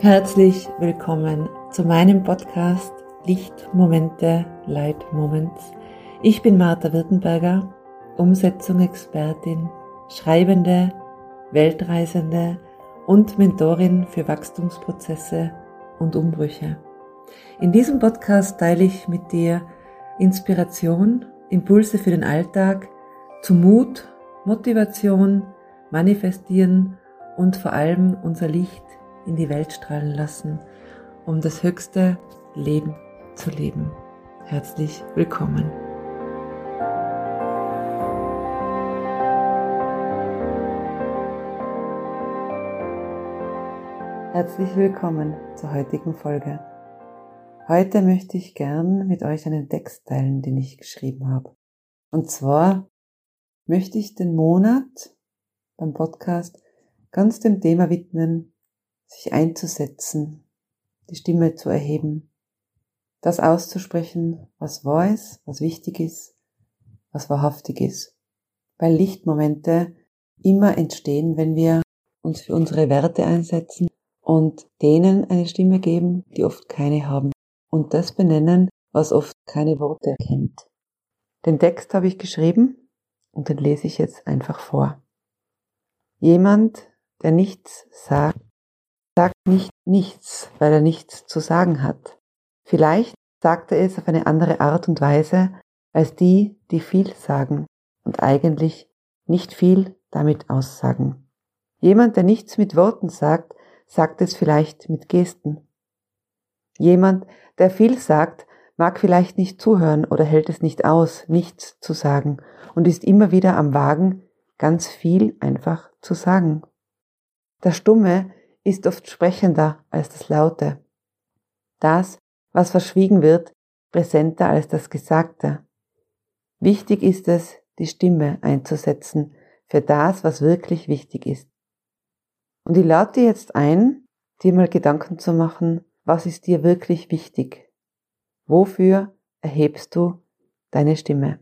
Herzlich willkommen zu meinem Podcast Lichtmomente, Light Moments. Ich bin Martha Wirtenberger, Umsetzung-Expertin, Schreibende, Weltreisende und Mentorin für Wachstumsprozesse und Umbrüche. In diesem Podcast teile ich mit dir Inspiration, Impulse für den Alltag, zu Mut, Motivation, Manifestieren und vor allem unser Licht in die Welt strahlen lassen, um das höchste Leben zu leben. Herzlich willkommen. Herzlich willkommen zur heutigen Folge. Heute möchte ich gern mit euch einen Text teilen, den ich geschrieben habe. Und zwar möchte ich den Monat beim Podcast ganz dem Thema widmen, sich einzusetzen, die Stimme zu erheben, das auszusprechen, was wahr ist, was wichtig ist, was wahrhaftig ist. Weil Lichtmomente immer entstehen, wenn wir uns für unsere Werte einsetzen und denen eine Stimme geben, die oft keine haben. Und das benennen, was oft keine Worte erkennt. Den Text habe ich geschrieben und den lese ich jetzt einfach vor. Jemand, der nichts sagt nicht nichts, weil er nichts zu sagen hat. Vielleicht sagt er es auf eine andere Art und Weise als die, die viel sagen und eigentlich nicht viel damit aussagen. Jemand, der nichts mit Worten sagt, sagt es vielleicht mit Gesten. Jemand, der viel sagt, mag vielleicht nicht zuhören oder hält es nicht aus, nichts zu sagen und ist immer wieder am Wagen, ganz viel einfach zu sagen. Der Stumme ist oft sprechender als das Laute. Das, was verschwiegen wird, präsenter als das Gesagte. Wichtig ist es, die Stimme einzusetzen für das, was wirklich wichtig ist. Und ich lade dir jetzt ein, dir mal Gedanken zu machen, was ist dir wirklich wichtig? Wofür erhebst du deine Stimme?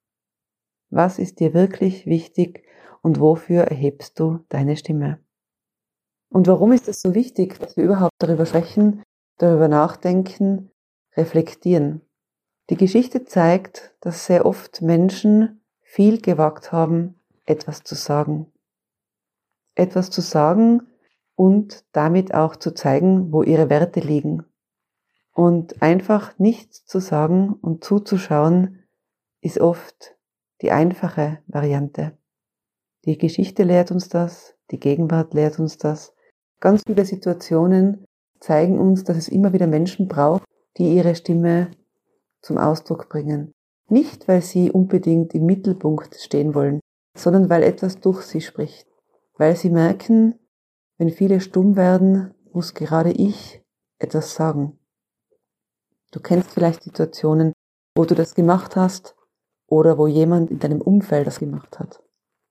Was ist dir wirklich wichtig und wofür erhebst du deine Stimme? Und warum ist es so wichtig, dass wir überhaupt darüber sprechen, darüber nachdenken, reflektieren? Die Geschichte zeigt, dass sehr oft Menschen viel gewagt haben, etwas zu sagen. Etwas zu sagen und damit auch zu zeigen, wo ihre Werte liegen. Und einfach nichts zu sagen und zuzuschauen, ist oft die einfache Variante. Die Geschichte lehrt uns das, die Gegenwart lehrt uns das. Ganz viele Situationen zeigen uns, dass es immer wieder Menschen braucht, die ihre Stimme zum Ausdruck bringen. Nicht, weil sie unbedingt im Mittelpunkt stehen wollen, sondern weil etwas durch sie spricht. Weil sie merken, wenn viele stumm werden, muss gerade ich etwas sagen. Du kennst vielleicht Situationen, wo du das gemacht hast oder wo jemand in deinem Umfeld das gemacht hat.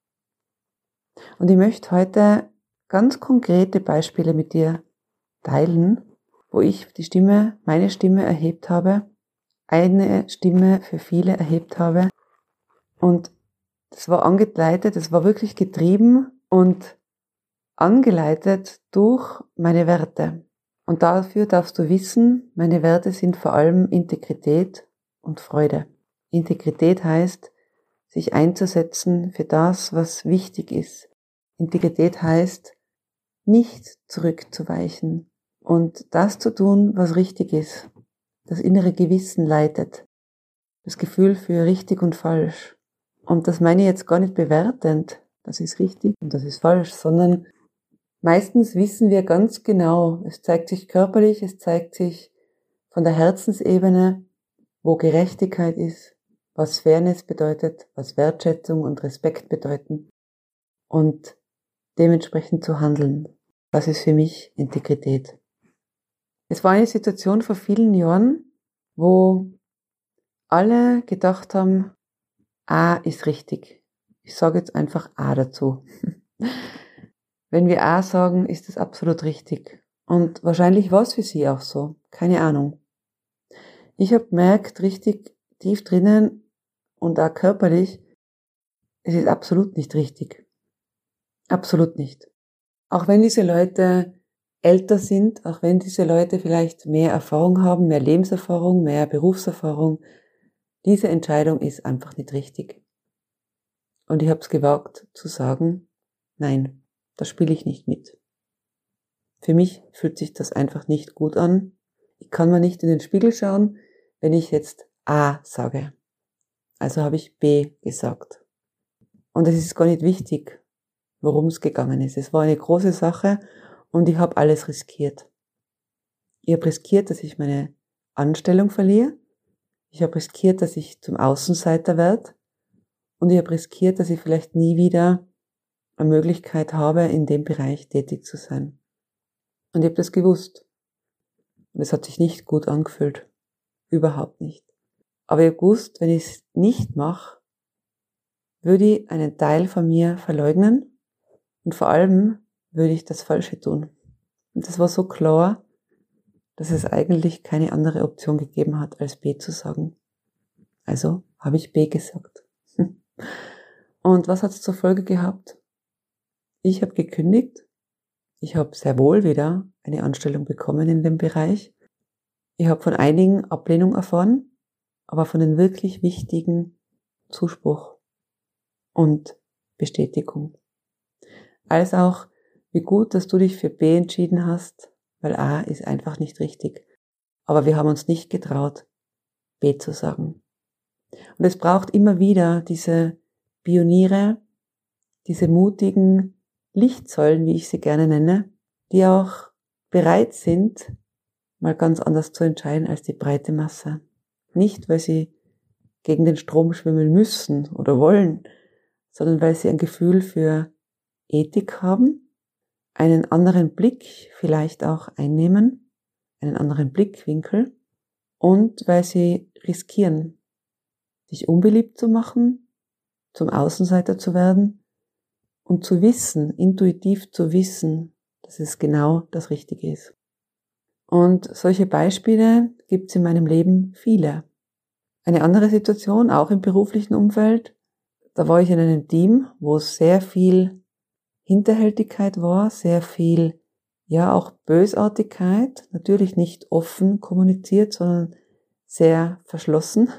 Und ich möchte heute ganz konkrete Beispiele mit dir teilen, wo ich meine Stimme erhebt habe, eine Stimme für viele erhebt habe. Und das war angeleitet, das war wirklich getrieben und angeleitet durch meine Werte. Und dafür darfst du wissen, meine Werte sind vor allem Integrität und Freude. Integrität heißt, sich einzusetzen für das, was wichtig ist. Integrität heißt, nicht zurückzuweichen und das zu tun, was richtig ist. Das innere Gewissen leitet. Das Gefühl für richtig und falsch. Und das meine ich jetzt gar nicht bewertend, das ist richtig und das ist falsch, sondern meistens wissen wir ganz genau, es zeigt sich körperlich, es zeigt sich von der Herzensebene, wo Gerechtigkeit ist, was Fairness bedeutet, was Wertschätzung und Respekt bedeuten und dementsprechend zu handeln. Das ist für mich Integrität. Es war eine Situation vor vielen Jahren, wo alle gedacht haben, A ist richtig. Ich sage jetzt einfach A dazu. Wenn wir A sagen, ist es absolut richtig. Und wahrscheinlich war es für sie auch so. Keine Ahnung. Ich habe gemerkt, richtig tief drinnen und auch körperlich, es ist absolut nicht richtig. Absolut nicht. Auch wenn diese Leute älter sind, auch wenn diese Leute vielleicht mehr Erfahrung haben, mehr Lebenserfahrung, mehr Berufserfahrung, diese Entscheidung ist einfach nicht richtig. Und ich habe es gewagt zu sagen, nein, da spiele ich nicht mit. Für mich fühlt sich das einfach nicht gut an. Ich kann mir nicht in den Spiegel schauen, wenn ich jetzt A sage. Also habe ich B gesagt. Und es ist gar nicht wichtig, worum es gegangen ist. Es war eine große Sache und ich habe alles riskiert. Ich habe riskiert, dass ich meine Anstellung verliere. Ich habe riskiert, dass ich zum Außenseiter werde. Und ich habe riskiert, dass ich vielleicht nie wieder eine Möglichkeit habe, in dem Bereich tätig zu sein. Und ich habe das gewusst. Und es hat sich nicht gut angefühlt. Überhaupt nicht. Aber ich habe gewusst, wenn ich es nicht mache, würde ich einen Teil von mir verleugnen und vor allem würde ich das Falsche tun. Und das war so klar, dass es eigentlich keine andere Option gegeben hat, als B zu sagen. Also habe ich B gesagt. Und was hat es zur Folge gehabt? Ich habe gekündigt. Ich habe sehr wohl wieder eine Anstellung bekommen in dem Bereich. Ich habe von einigen Ablehnung erfahren, aber von den wirklich wichtigen Zuspruch und Bestätigung. Als auch, wie gut, dass du dich für B entschieden hast, weil A ist einfach nicht richtig. Aber wir haben uns nicht getraut, B zu sagen. Und es braucht immer wieder diese Pioniere, diese mutigen Lichtsäulen, wie ich sie gerne nenne, die auch bereit sind, mal ganz anders zu entscheiden als die breite Masse. Nicht, weil sie gegen den Strom schwimmen müssen oder wollen, sondern weil sie ein Gefühl für Ethik haben, einen anderen Blick vielleicht auch einnehmen, einen anderen Blickwinkel und weil sie riskieren, sich unbeliebt zu machen, zum Außenseiter zu werden und zu wissen, intuitiv zu wissen, dass es genau das Richtige ist. Und solche Beispiele gibt es in meinem Leben viele. Eine andere Situation, auch im beruflichen Umfeld, da war ich in einem Team, wo sehr viel Hinterhältigkeit war, sehr viel, ja auch Bösartigkeit, natürlich nicht offen kommuniziert, sondern sehr verschlossen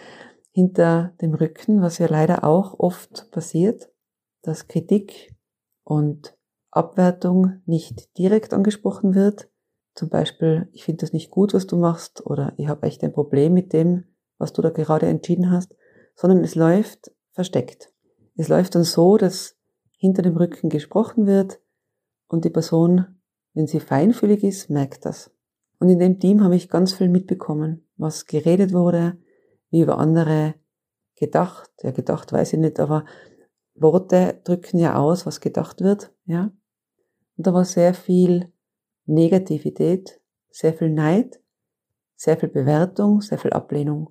hinter dem Rücken, was ja leider auch oft passiert, dass Kritik und Abwertung nicht direkt angesprochen wird. Zum Beispiel, ich finde das nicht gut, was du machst, oder ich habe echt ein Problem mit dem, was du da gerade entschieden hast, sondern es läuft versteckt. Es läuft dann so, dass hinter dem Rücken gesprochen wird und die Person, wenn sie feinfühlig ist, merkt das. Und in dem Team habe ich ganz viel mitbekommen, was geredet wurde, wie über andere gedacht weiß ich nicht, aber Worte drücken ja aus, was gedacht wird, ja. Und da war sehr viel Negativität, sehr viel Neid, sehr viel Bewertung, sehr viel Ablehnung.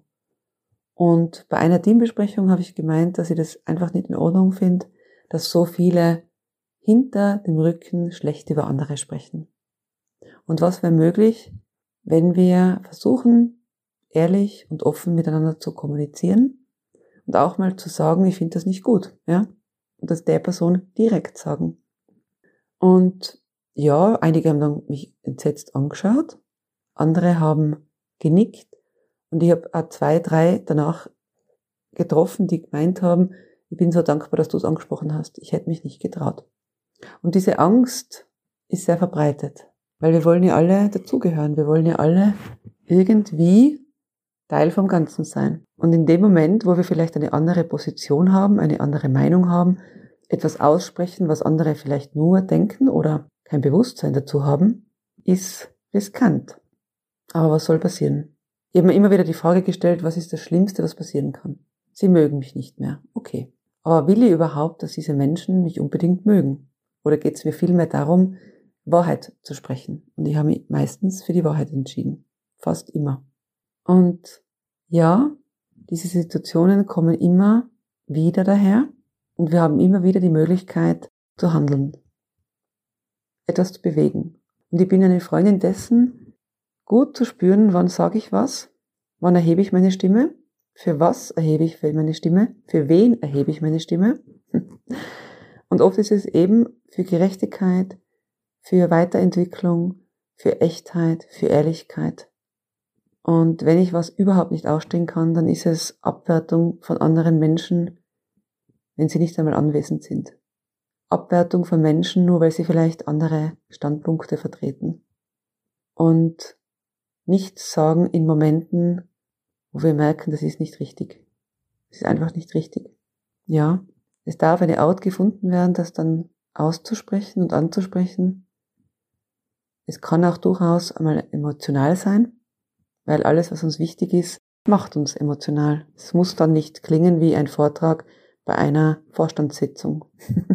Und bei einer Teambesprechung habe ich gemeint, dass ich das einfach nicht in Ordnung finde, dass so viele hinter dem Rücken schlecht über andere sprechen. Und was wäre möglich, wenn wir versuchen, ehrlich und offen miteinander zu kommunizieren und auch mal zu sagen, ich finde das nicht gut, ja? Und das der Person direkt sagen. Und ja, einige haben dann mich entsetzt angeschaut, andere haben genickt und ich habe auch 2, 3 danach getroffen, die gemeint haben, ich bin so dankbar, dass du es angesprochen hast. Ich hätte mich nicht getraut. Und diese Angst ist sehr verbreitet, weil wir wollen ja alle dazugehören. Wir wollen ja alle irgendwie Teil vom Ganzen sein. Und in dem Moment, wo wir vielleicht eine andere Position haben, eine andere Meinung haben, etwas aussprechen, was andere vielleicht nur denken oder kein Bewusstsein dazu haben, ist riskant. Aber was soll passieren? Ich habe mir immer wieder die Frage gestellt, was ist das Schlimmste, was passieren kann? Sie mögen mich nicht mehr. Okay. Aber will ich überhaupt, dass diese Menschen mich unbedingt mögen? Oder geht es mir vielmehr darum, Wahrheit zu sprechen? Und ich habe mich meistens für die Wahrheit entschieden. Fast immer. Und ja, diese Situationen kommen immer wieder daher und wir haben immer wieder die Möglichkeit zu handeln, etwas zu bewegen. Und ich bin eine Freundin dessen, gut zu spüren, wann sage ich was, wann erhebe ich meine Stimme, für was erhebe ich meine Stimme, für wen erhebe ich meine Stimme. Und oft ist es eben für Gerechtigkeit, für Weiterentwicklung, für Echtheit, für Ehrlichkeit. Und wenn ich was überhaupt nicht ausstehen kann, dann ist es Abwertung von anderen Menschen, wenn sie nicht einmal anwesend sind. Abwertung von Menschen, nur weil sie vielleicht andere Standpunkte vertreten. Und nichts sagen in Momenten, wo wir merken, das ist nicht richtig. Es ist einfach nicht richtig. Ja, es darf eine Art gefunden werden, das dann auszusprechen und anzusprechen. Es kann auch durchaus einmal emotional sein, weil alles, was uns wichtig ist, macht uns emotional. Es muss dann nicht klingen wie ein Vortrag bei einer Vorstandssitzung.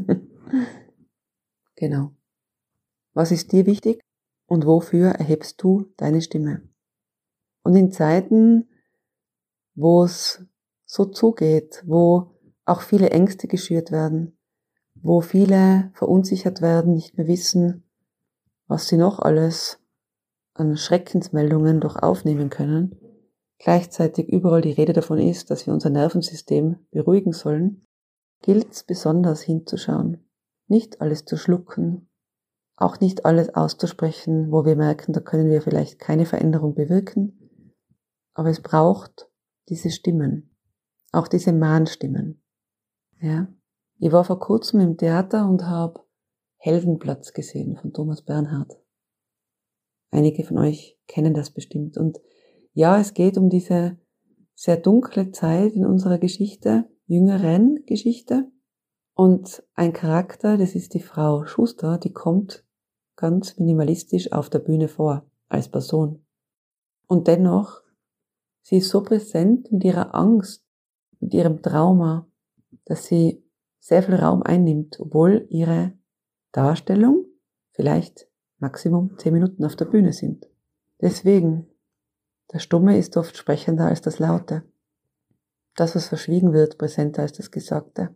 Genau. Was ist dir wichtig und wofür erhebst du deine Stimme? Und in Zeiten, wo es so zugeht, wo auch viele Ängste geschürt werden, wo viele verunsichert werden, nicht mehr wissen, was sie noch alles an Schreckensmeldungen doch aufnehmen können, gleichzeitig überall die Rede davon ist, dass wir unser Nervensystem beruhigen sollen, gilt es besonders hinzuschauen, nicht alles zu schlucken, auch nicht alles auszusprechen, wo wir merken, da können wir vielleicht keine Veränderung bewirken, aber es braucht diese Stimmen, auch diese Mahnstimmen. Ja? Ich war vor kurzem im Theater und habe Heldenplatz gesehen von Thomas Bernhard. Einige von euch kennen das bestimmt. Und ja, es geht um diese sehr dunkle Zeit in unserer Geschichte, jüngeren Geschichte. Und ein Charakter, das ist die Frau Schuster, die kommt ganz minimalistisch auf der Bühne vor, als Person. Und dennoch, sie ist so präsent mit ihrer Angst, mit ihrem Trauma, dass sie sehr viel Raum einnimmt, obwohl ihre Darstellung vielleicht Maximum 10 Minuten auf der Bühne sind. Deswegen, der Stumme ist oft sprechender als das Laute. Das, was verschwiegen wird, präsenter als das Gesagte.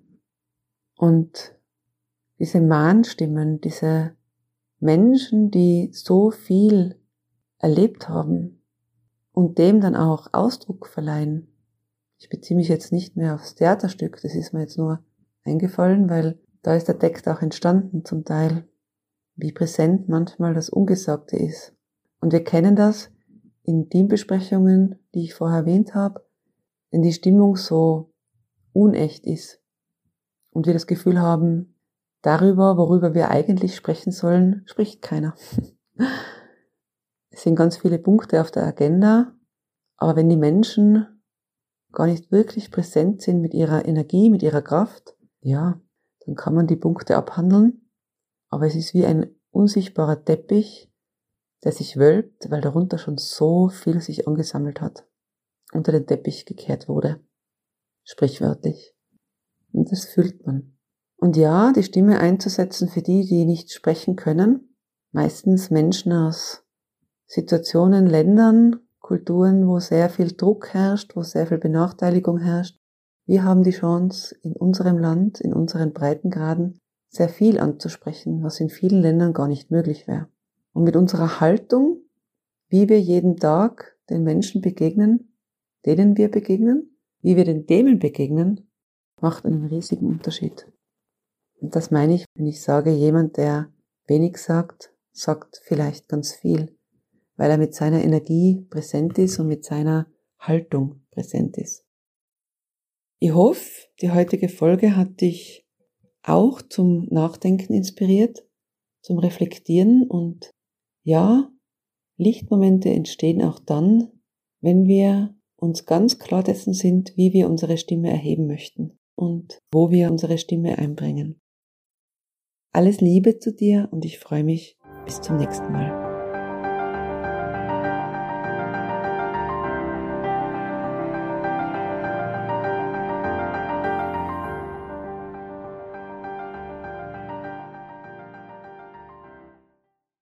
Und diese Mahnstimmen, diese Menschen, die so viel erlebt haben und dem dann auch Ausdruck verleihen. Ich beziehe mich jetzt nicht mehr aufs Theaterstück, das ist mir jetzt nur eingefallen, weil da ist der Text auch entstanden zum Teil, wie präsent manchmal das Ungesagte ist. Und wir kennen das in Teambesprechungen, die ich vorher erwähnt habe, wenn die Stimmung so unecht ist und wir das Gefühl haben, darüber, worüber wir eigentlich sprechen sollen, spricht keiner. Es sind ganz viele Punkte auf der Agenda, aber wenn die Menschen gar nicht wirklich präsent sind mit ihrer Energie, mit ihrer Kraft, ja, dann kann man die Punkte abhandeln, aber es ist wie ein unsichtbarer Teppich, der sich wölbt, weil darunter schon so viel sich angesammelt hat, unter den Teppich gekehrt wurde, sprichwörtlich. Und das fühlt man. Und ja, die Stimme einzusetzen für die, die nicht sprechen können, meistens Menschen aus Situationen, Ländern, Kulturen, wo sehr viel Druck herrscht, wo sehr viel Benachteiligung herrscht. Wir haben die Chance, in unserem Land, in unseren Breitengraden, sehr viel anzusprechen, was in vielen Ländern gar nicht möglich wäre. Und mit unserer Haltung, wie wir jeden Tag den Menschen begegnen, denen wir begegnen, wie wir den Themen begegnen, macht einen riesigen Unterschied. Und das meine ich, wenn ich sage, jemand, der wenig sagt, sagt vielleicht ganz viel, weil er mit seiner Energie präsent ist und mit seiner Haltung präsent ist. Ich hoffe, die heutige Folge hat dich auch zum Nachdenken inspiriert, zum Reflektieren und ja, Lichtmomente entstehen auch dann, wenn wir uns ganz klar dessen sind, wie wir unsere Stimme erheben möchten und wo wir unsere Stimme einbringen. Alles Liebe zu dir und ich freue mich bis zum nächsten Mal.